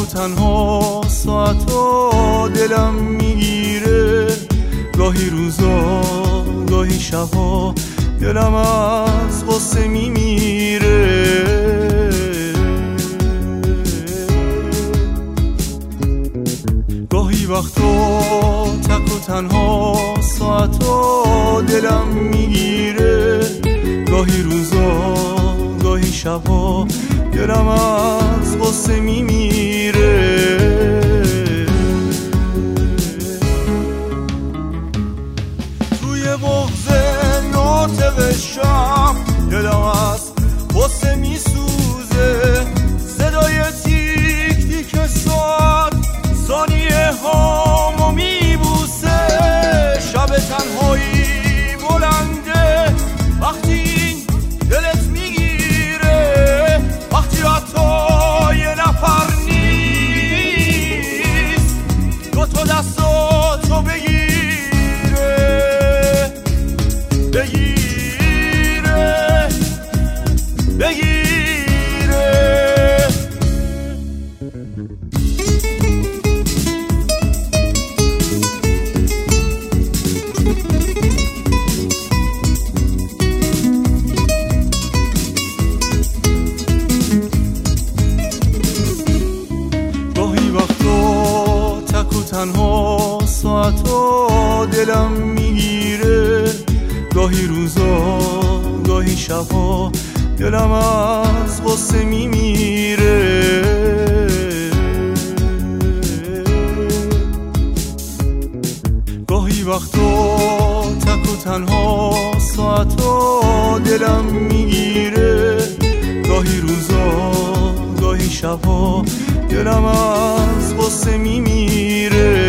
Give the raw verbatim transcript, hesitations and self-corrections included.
تنها ساعتا دلم میگیره، گاهی روزا گاهی شبا دلم از غصه میمیره. گاهی وقتا تک و تنها ساعتا دلم میگیره، گاهی روزا گاهی شبا دلم از غصه میمیره. توی بغض ناطق شب دلم از غصه میسوزه، صدای تیک تیک ساعت ثانیه هامو میبوسه. شب تنهایی بلنده وقتی این دلت میگیره، وقتی حتی یه نفر نیست دو تا دستاتو بگیره بگیره بگیره. تنها ساعتا دلم میگیره، گاهی روزا گاهی شبا دلم از غصه میمیره. گاهی وقتا تک و تنها ساعتا دلم میگیره، گاهی روزا گاهی شبا دلم از غصه میمیره.